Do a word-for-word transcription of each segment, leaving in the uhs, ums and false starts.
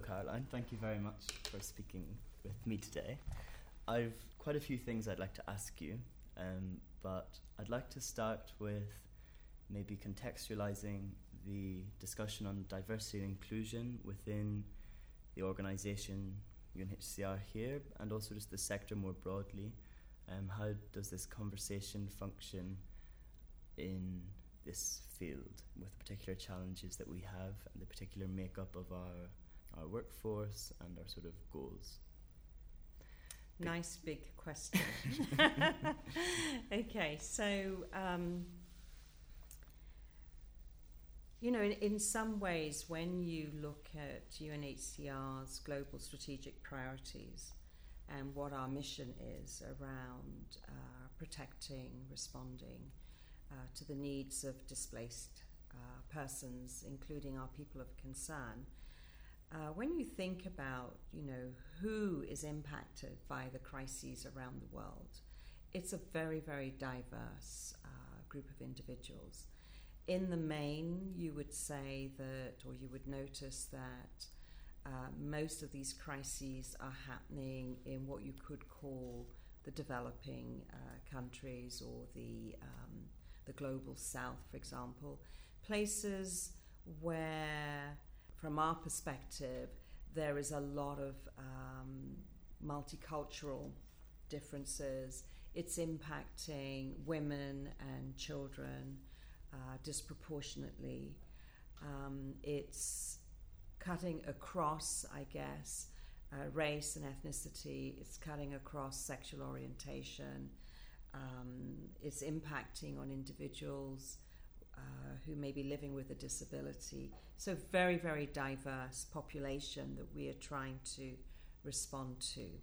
Caroline. Thank you very much for speaking with me today. I've quite a few things I'd like to ask you, um, but I'd like to start with maybe contextualizing the discussion on diversity and inclusion within the organisation U N H C R here, and also just the sector more broadly. Um, how does this conversation function in this field with the particular challenges that we have and the particular makeup of our our workforce and our sort of goals? Nice big question. Okay, so um, you know, in, in some ways, when you look at U N H C R's global strategic priorities and what our mission is around uh, protecting, responding uh, to the needs of displaced uh, persons, including our people of concern, uh, when you think about, you know, who is impacted by the crises around the world, it's a very, very diverse uh, group of individuals. In the main, you would say that, or you would notice that uh, most of these crises are happening in what you could call the developing uh, countries or the um, the global south, for example, places where, from our perspective, there is a lot of um, multicultural differences. It's impacting women and children Uh, disproportionately. Um, it's cutting across, I guess, uh, race and ethnicity. It's cutting across sexual orientation. Um, it's impacting on individuals uh, who may be living with a disability. So very, very diverse population that we are trying to respond to.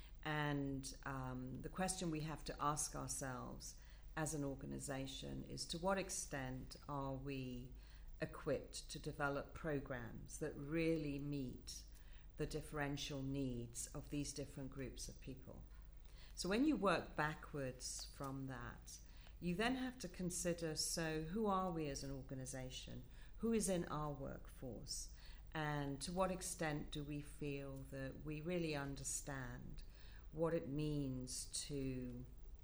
And um, the question we have to ask ourselves as an organization is, to what extent are we equipped to develop programs that really meet the differential needs of these different groups of people? So when you work backwards from that, you then have to consider, so who are we as an organization? Who is in our workforce? And to what extent do we feel that we really understand what it means to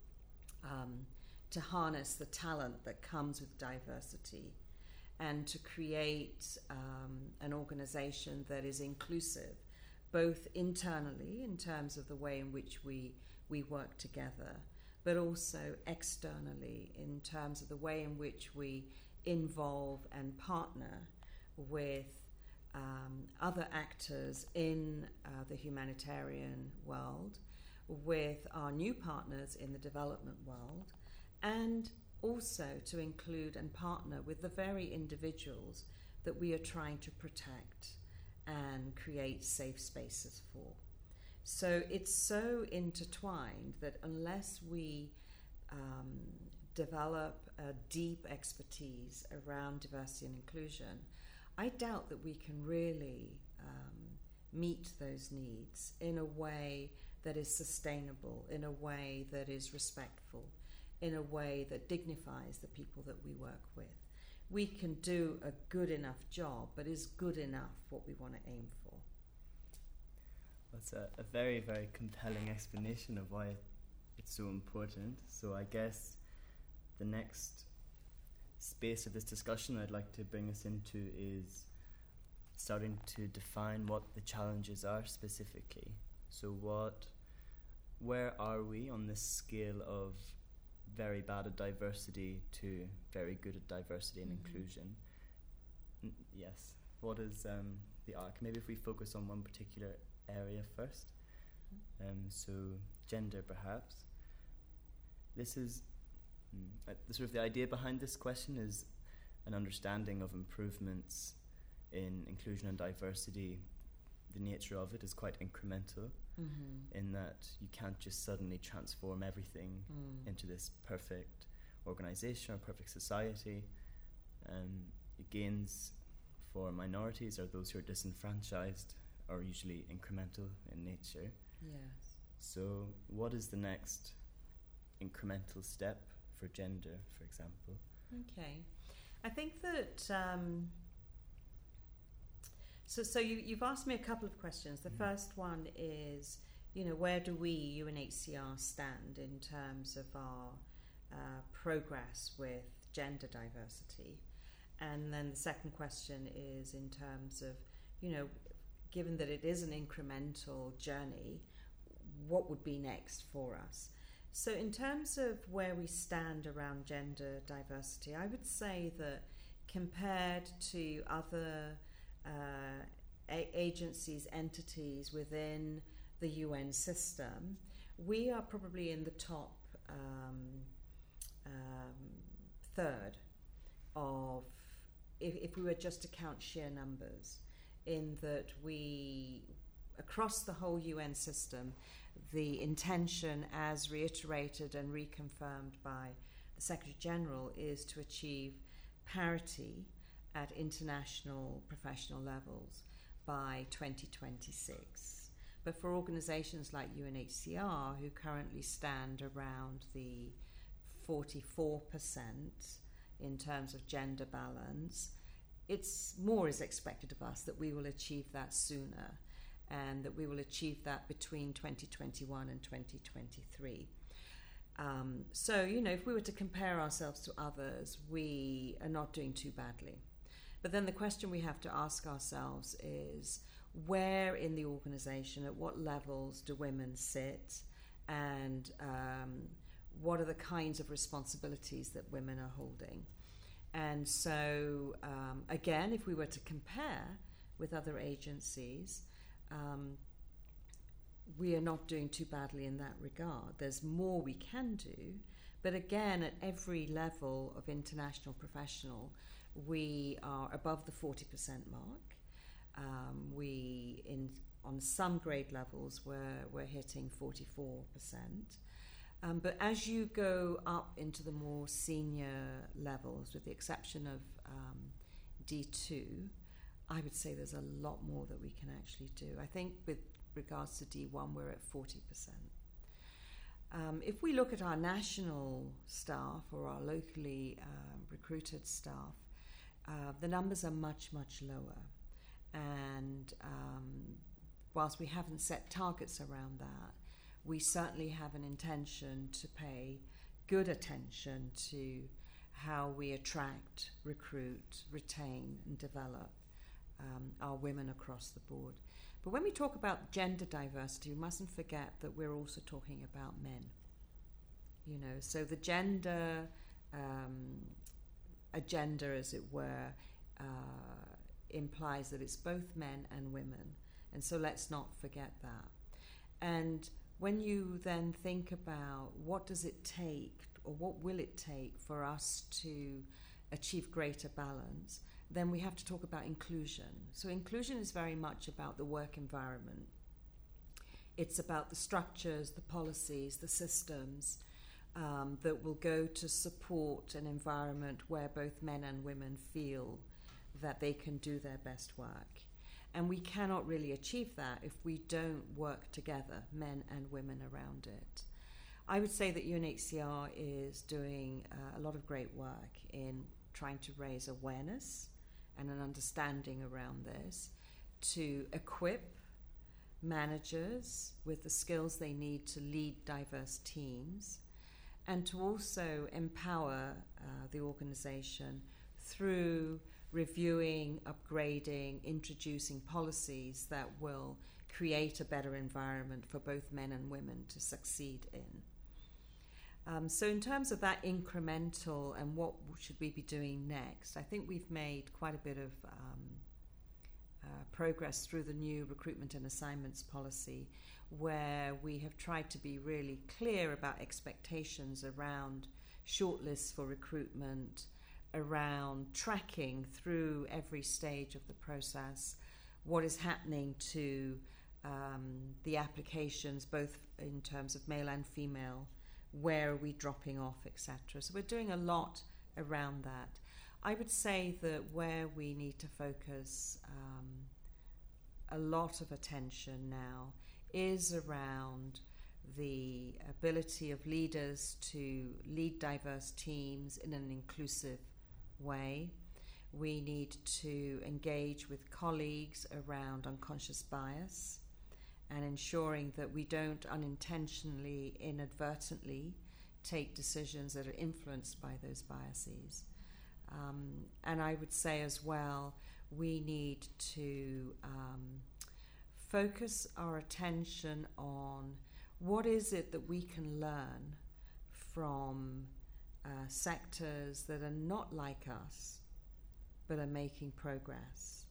um, to harness the talent that comes with diversity, and to create um, an organization that is inclusive, both internally in terms of the way in which we, we work together, but also externally in terms of the way in which we involve and partner with um, other actors in uh, the humanitarian world, with our new partners in the development world, and also to include and partner with the very individuals that we are trying to protect and create safe spaces for. So it's so intertwined that unless we um, develop a deep expertise around diversity and inclusion, I doubt that we can really um, meet those needs in a way that is sustainable, in a way that is respectful, in a way that dignifies the people that we work with. We can do a good enough job, but is good enough what we want to aim for? That's a, a very, very compelling explanation of why it's so important. So I guess the next space of this discussion I'd like to bring us into is starting to define what the challenges are specifically. So what, where are we on this scale of very bad at diversity to very good at diversity and mm-hmm. inclusion? N- yes. What is um, the arc? Maybe if we focus on one particular area first. Mm-hmm. Um, so gender, perhaps. This is mm, uh, the sort of the idea behind this question is an understanding of improvements in inclusion and diversity. The nature of it is quite incremental, mm-hmm. in that you can't just suddenly transform everything mm. into this perfect organization or perfect society. Um, it gains for minorities or those who are disenfranchised are usually incremental in nature. Yes. So what is the next incremental step for gender, for example? Okay. I think that... Um So, so you, you've asked me a couple of questions. The mm-hmm. first one is, you know, where do we, U N H C R, stand in terms of our uh, progress with gender diversity? And then the second question is in terms of, you know, given that it is an incremental journey, what would be next for us? So in terms of where we stand around gender diversity, I would say that compared to other uh, a- agencies, entities within the U N system, we are probably in the top um, um, third of, if, if we were just to count sheer numbers, in that we, across the whole U N system, the intention as reiterated and reconfirmed by the Secretary General is to achieve parity at international professional levels by twenty twenty-six. But for organisations like U N H C R, who currently stand around the forty-four percent in terms of gender balance, it's more is expected of us that we will achieve that sooner, and that we will achieve that between twenty twenty-one and twenty twenty-three. Um, so, you know, if we were to compare ourselves to others, we are not doing too badly. But then the question we have to ask ourselves is, where in the organisation, at what levels do women sit, and um, what are the kinds of responsibilities that women are holding? And so, um, again, if we were to compare with other agencies, um, we are not doing too badly in that regard. There's more we can do, but again, at every level of international professional, we are above the forty percent mark. Um, we, in on some grade levels, we're, we're hitting forty-four percent. Um, but as you go up into the more senior levels, with the exception of um, D two, I would say there's a lot more that we can actually do. I think with regards to D one, we're at forty percent. Um, if we look at our national staff or our locally uh, recruited staff, uh, the numbers are much, much lower. And um, whilst we haven't set targets around that, we certainly have an intention to pay good attention to how we attract, recruit, retain, and develop um, our women across the board. But when we talk about gender diversity, we mustn't forget that we're also talking about men. You know, so the gender um, agenda, as it were, uh, implies that it's both men and women. And so let's not forget that. And when you then think about what does it take, or what will it take for us to achieve greater balance, then we have to talk about inclusion. So inclusion is very much about the work environment. It's about the structures, the policies, the systems um, that will go to support an environment where both men and women feel that they can do their best work. And we cannot really achieve that if we don't work together, men and women, around it. I would say that U N H C R is doing uh, a lot of great work in trying to raise awareness and an understanding around this, to equip managers with the skills they need to lead diverse teams, and to also empower uh, the organisation through reviewing, upgrading, introducing policies that will create a better environment for both men and women to succeed in. Um, so in terms of that incremental and what should we be doing next, I think we've made quite a bit of um, uh, progress through the new recruitment and assignments policy, where we have tried to be really clear about expectations around shortlists for recruitment, around tracking through every stage of the process what is happening to um, the applications, both in terms of male and female, where are we dropping off, et cetera. So we're doing a lot around that. I would say that where we need to focus um, a lot of attention now is around the ability of leaders to lead diverse teams in an inclusive way. We need to engage with colleagues around unconscious bias and ensuring that we don't unintentionally, inadvertently take decisions that are influenced by those biases. Um, and I would say as well, we need to um, focus our attention on what is it that we can learn from uh, sectors that are not like us, but are making progress.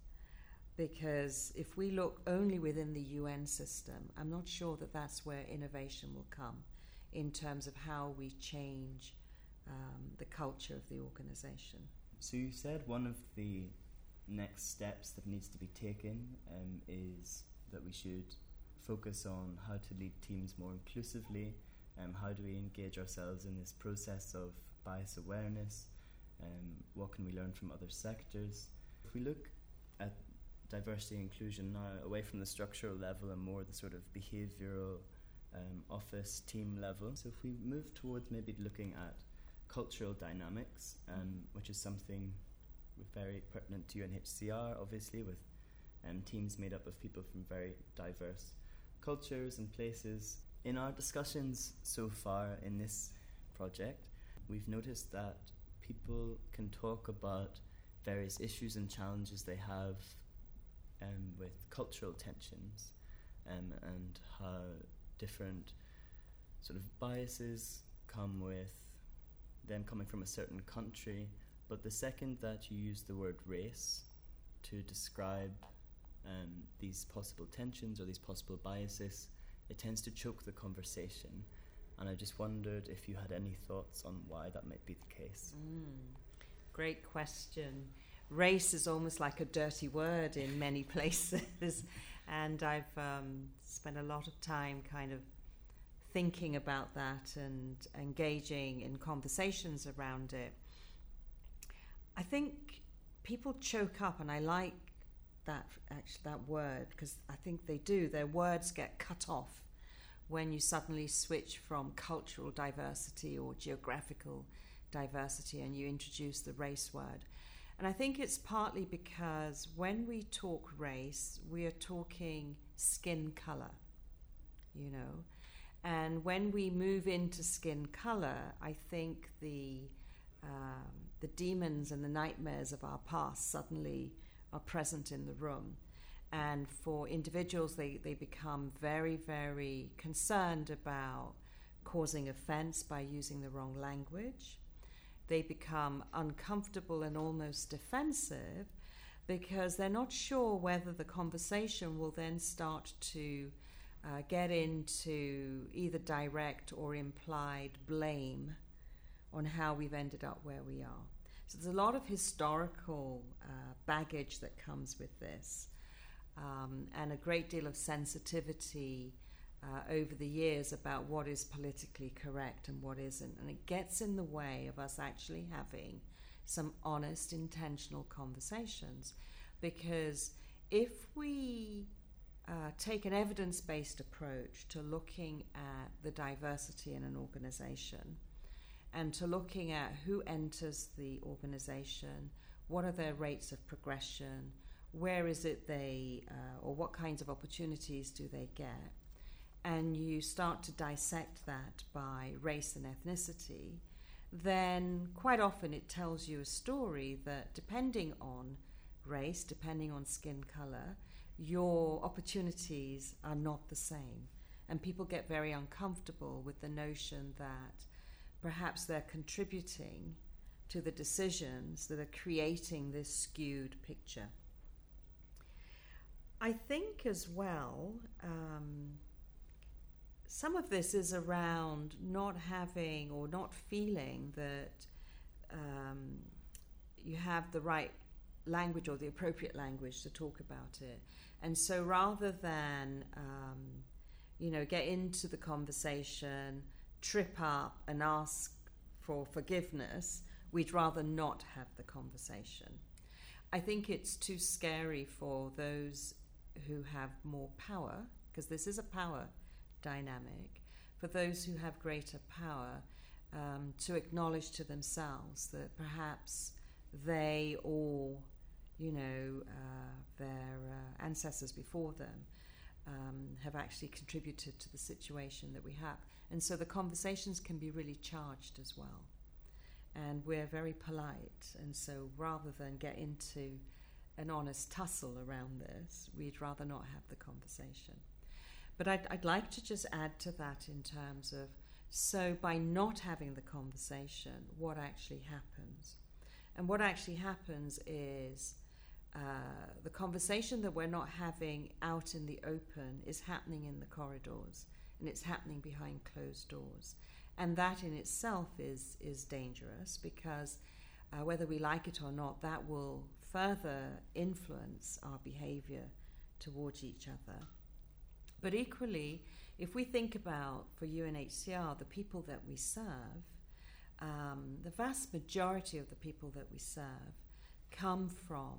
Because if we look only within the U N system, I'm not sure that that's where innovation will come in terms of how we change um, the culture of the organization. So you said one of the next steps that needs to be taken um, is that we should focus on how to lead teams more inclusively, um, how do we engage ourselves in this process of bias awareness, um, what can we learn from other sectors. If we look at diversity and inclusion now away from the structural level and more the sort of behavioural um, office team level, so if we move towards maybe looking at cultural dynamics, um, which is something very pertinent to U N H C R, obviously, with um, teams made up of people from very diverse cultures and places. In our discussions so far in this project, we've noticed that people can talk about various issues and challenges they have um, with cultural tensions um, and how different sort of biases come with them coming from a certain country. But the second that you use the word race to describe um, these possible tensions or these possible biases, it tends to choke the conversation. And I just wondered if you had any thoughts on why that might be the case. Mm, great question. Race is almost like a dirty word in many places. And I've um, spent a lot of time kind of thinking about that and engaging in conversations around it. I think people choke up, and I like that actually that word, because I think they do. Their words get cut off when you suddenly switch from cultural diversity or geographical diversity and you introduce the race word. And I think it's partly because when we talk race, we are talking skin color, you know. And when we move into skin color, I think the um, the demons and the nightmares of our past suddenly are present in the room. And for individuals, they, they become very, very concerned about causing offense by using the wrong language. They become uncomfortable and almost defensive because they're not sure whether the conversation will then start to uh, get into either direct or implied blame on how we've ended up where we are. So there's a lot of historical uh, baggage that comes with this. Um, and a great deal of sensitivity uh, over the years about what is politically correct and what isn't. And it gets in the way of us actually having some honest, intentional conversations. Because if we uh, take an evidence-based approach to looking at the diversity in an organization and to looking at who enters the organization, what are their rates of progression, where is it they, uh, or what kinds of opportunities do they get? And you start to dissect that by race and ethnicity, then quite often it tells you a story that depending on race, depending on skin color, your opportunities are not the same. And people get very uncomfortable with the notion that perhaps they're contributing to the decisions that are creating this skewed picture. I think as well, um, some of this is around not having or not feeling that um, you have the right language or the appropriate language to talk about it. And so rather than, um, you know, get into the conversation, trip up and ask for forgiveness, we'd rather not have the conversation. I think it's too scary for those who have more power, because this is a power dynamic, for those who have greater power um, to acknowledge to themselves that perhaps they or, you know, uh, their uh, ancestors before them um, have actually contributed to the situation that we have. And so the conversations can be really charged as well. And we're very polite, and so rather than get into an honest tussle around this, we'd rather not have the conversation. But I'd, I'd like to just add to that in terms of, so by not having the conversation, what actually happens? And what actually happens is uh, the conversation that we're not having out in the open is happening in the corridors, and it's happening behind closed doors. And that in itself is, is dangerous because uh, whether we like it or not, that will further influence our behavior towards each other. But equally, if we think about, for U N H C R, the people that we serve, um, the vast majority of the people that we serve come from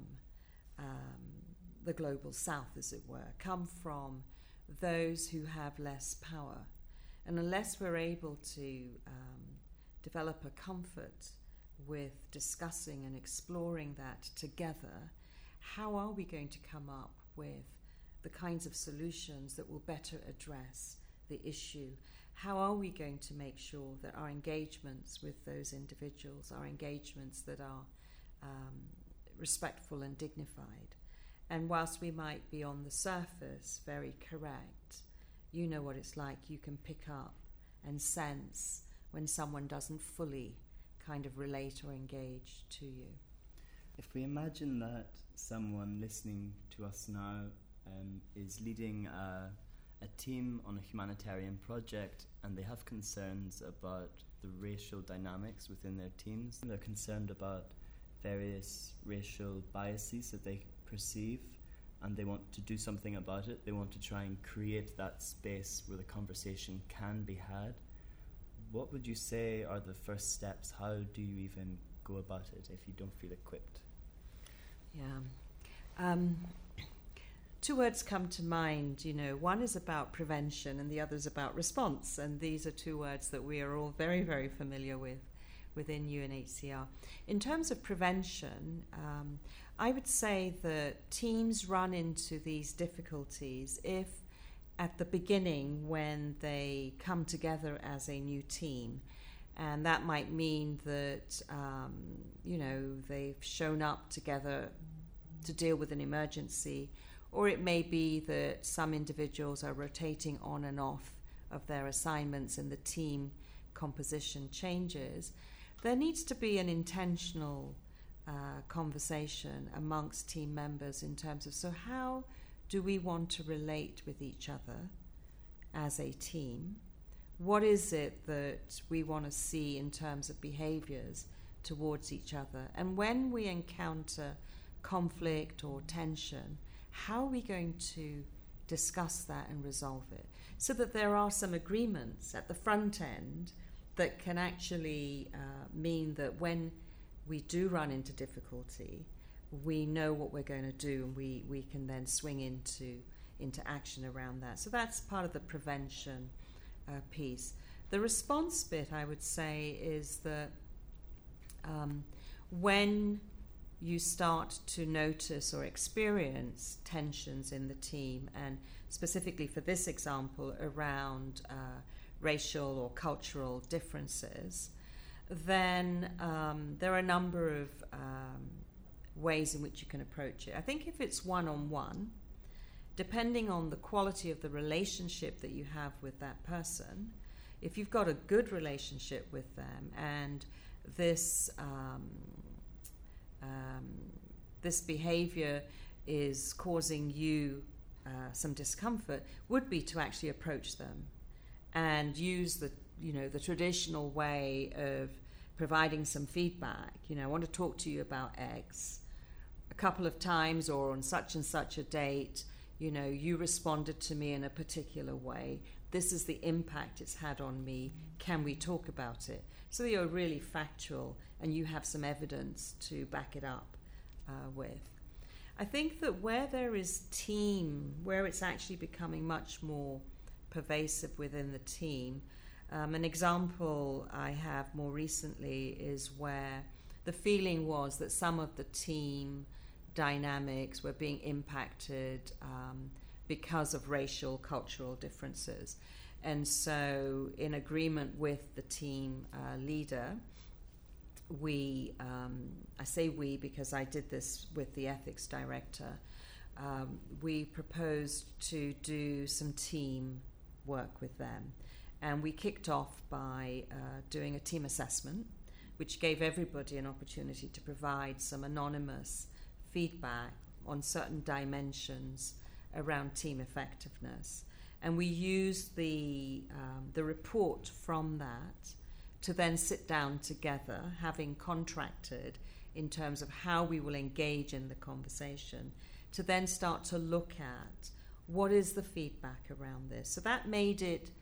um, the global south, as it were, come from those who have less power. And unless we're able to um, develop a comfort with discussing and exploring that together, how are we going to come up with the kinds of solutions that will better address the issue? How are we going to make sure that our engagements with those individuals are engagements that are um, respectful and dignified? And whilst we might be on the surface very correct, you know what it's like. You can pick up and sense when someone doesn't fully kind of relate or engage to you. If we imagine that someone listening to us now um, is leading a, a team on a humanitarian project and they have concerns about the racial dynamics within their teams, they're concerned about various racial biases that they perceive, and they want to do something about it. They want to try and create that space where the conversation can be had. What would you say are the first steps? How do you even go about it if you don't feel equipped? Yeah. Um, two words come to mind, you know. One is about prevention and the other is about response. And these are two words that we are all very, very familiar with within U N H C R. In terms of prevention, um, I would say that teams run into these difficulties if at the beginning when they come together as a new team. And that might mean that, um, you know, they've shown up together to deal with an emergency, or it may be that some individuals are rotating on and off of their assignments and the team composition changes. There needs to be an intentional uh, conversation amongst team members in terms of, so how do we want to relate with each other as a team? What is it that we want to see in terms of behaviors towards each other? And when we encounter conflict or tension, how are we going to discuss that and resolve it? So that there are some agreements at the front end that can actually uh, mean that when we do run into difficulty, we know what we're going to do, and we, we can then swing into into action around that. So that's part of the prevention uh, piece. The response bit, I would say, is that um, when you start to notice or experience tensions in the team, and specifically for this example around uh, racial or cultural differences, then um, there are a number of um, ways in which you can approach it. I think if it's one-on-one, depending on the quality of the relationship that you have with that person, if you've got a good relationship with them and this um, um, this behavior is causing you uh, some discomfort, would be to actually approach them and use the you know the traditional way of providing some feedback. You know, I want to talk to you about X. A couple of times or on such and such a date, you know, you responded to me in a particular way. This is the impact it's had on me. Can we talk about it? So you're really factual and you have some evidence to back it up uh, with. I think that where there is team, where it's actually becoming much more pervasive within the team, um, an example I have more recently is where the feeling was that some of the team dynamics were being impacted um, because of racial, cultural differences. And so, in agreement with the team uh, leader, we, um, I say we because I did this with the ethics director, um, we proposed to do some team work with them. And we kicked off by uh, doing a team assessment, which gave everybody an opportunity to provide some anonymous feedback on certain dimensions around team effectiveness. And we used the, um, the report from that to then sit down together, having contracted in terms of how we will engage in the conversation, to then start to look at what is the feedback around this. So that made it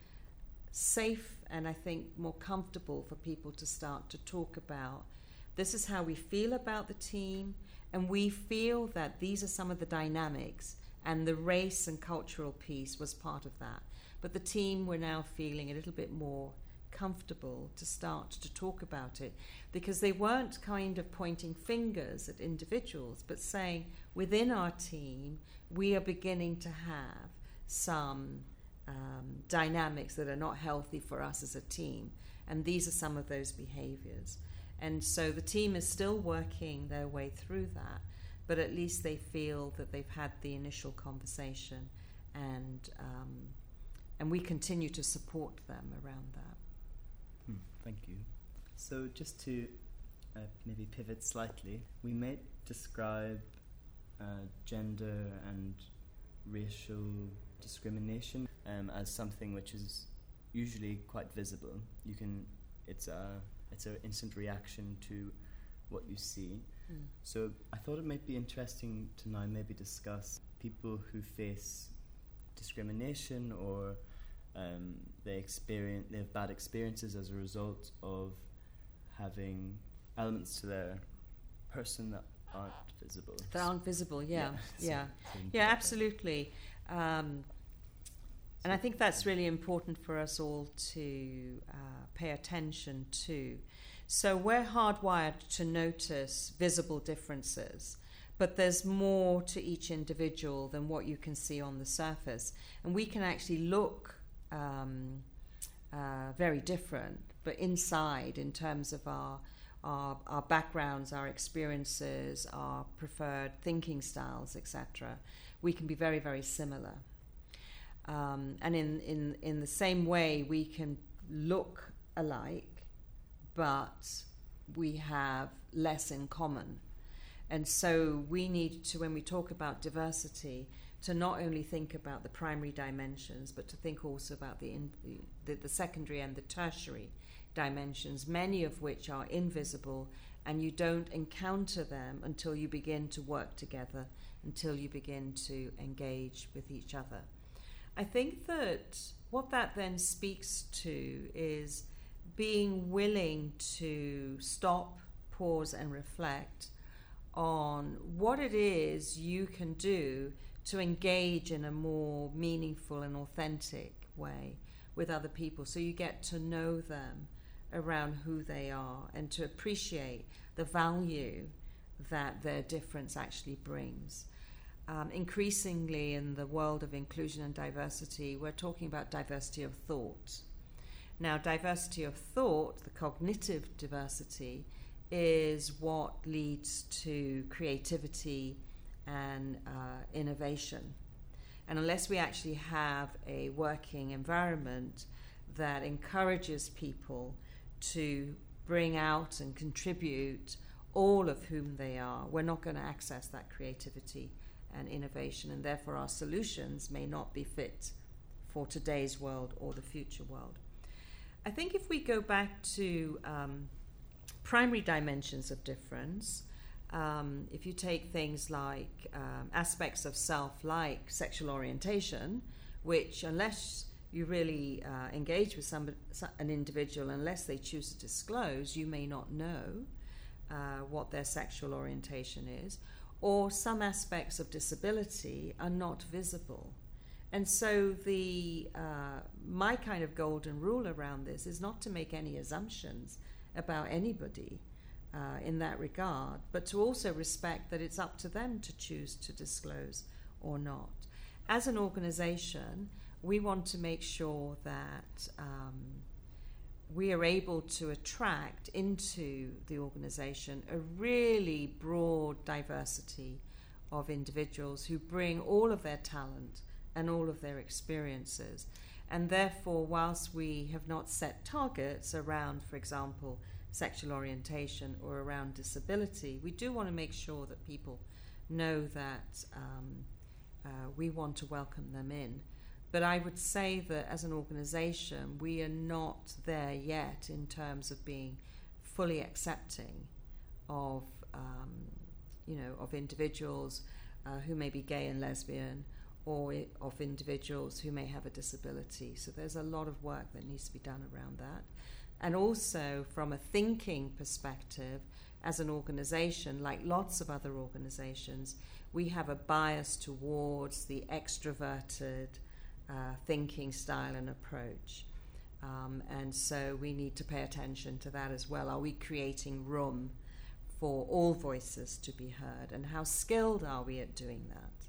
safe and I think more comfortable for people to start to talk about, this is how we feel about the team, and we feel that these are some of the dynamics, and the race and cultural piece was part of that. But the team were now feeling a little bit more comfortable to start to talk about it, because they weren't kind of pointing fingers at individuals, but saying within our team we are beginning to have some um, dynamics that are not healthy for us as a team, and these are some of those behaviors. And so the team is still working their way through that, but at least they feel that they've had the initial conversation, and um, and we continue to support them around that. Hmm, thank you. So just to uh, maybe pivot slightly, we may describe uh, gender and racial discrimination um, as something which is usually quite visible. You can, it's a, it's an instant reaction to what you see. Mm. So I thought it might be interesting to now maybe discuss people who face discrimination, or um, they experience they have bad experiences as a result of having elements to their person that aren't visible. That aren't visible, yeah, yeah, yeah, so, yeah, absolutely. Um, and I think that's really important for us all to uh, pay attention to. So we're hardwired to notice visible differences, but there's more to each individual than what you can see on the surface. And we can actually look um, uh, very different, but inside, in terms of our, our, our backgrounds, our experiences, our preferred thinking styles, et cetera, we can be very, very similar. Um, and in, in, in the same way, we can look alike, but we have less in common. And so we need to, when we talk about diversity, to not only think about the primary dimensions, but to think also about the, in, the, the secondary and the tertiary dimensions, many of which are invisible, and you don't encounter them until you begin to work together, until you begin to engage with each other. I think that what that then speaks to is being willing to stop, pause, and reflect on what it is you can do to engage in a more meaningful and authentic way with other people, so you get to know them around who they are and to appreciate the value that their difference actually brings. Um, increasingly in the world of inclusion and diversity, we're talking about diversity of thought. Now, diversity of thought, the cognitive diversity, is what leads to creativity and uh, innovation. And unless we actually have a working environment that encourages people to bring out and contribute all of whom they are, we're not going to access that creativity and innovation, and therefore our solutions may not be fit for today's world or the future world. I think if we go back to um, primary dimensions of difference, um, if you take things like um, aspects of self like sexual orientation, which unless you really uh, engage with somebody, an individual, unless they choose to disclose, you may not know uh, what their sexual orientation is, or some aspects of disability are not visible. And so the uh, my kind of golden rule around this is not to make any assumptions about anybody, uh, in that regard, but to also respect that it's up to them to choose to disclose or not. As an organization, we want to make sure that um, we are able to attract into the organization a really broad diversity of individuals who bring all of their talent and all of their experiences. And therefore, whilst we have not set targets around, for example, sexual orientation or around disability, we do want to make sure that people know that um, uh, we want to welcome them in. But I would say that as an organisation, we are not there yet in terms of being fully accepting of, um, you know, of individuals uh, who may be gay and lesbian, or I- of individuals who may have a disability. So there's a lot of work that needs to be done around that. And also from a thinking perspective, as an organisation, like lots of other organisations, we have a bias towards the extroverted Uh, thinking style and approach. Um, and so we need to pay attention to that as well. Are we creating room for all voices to be heard? And how skilled are we at doing that?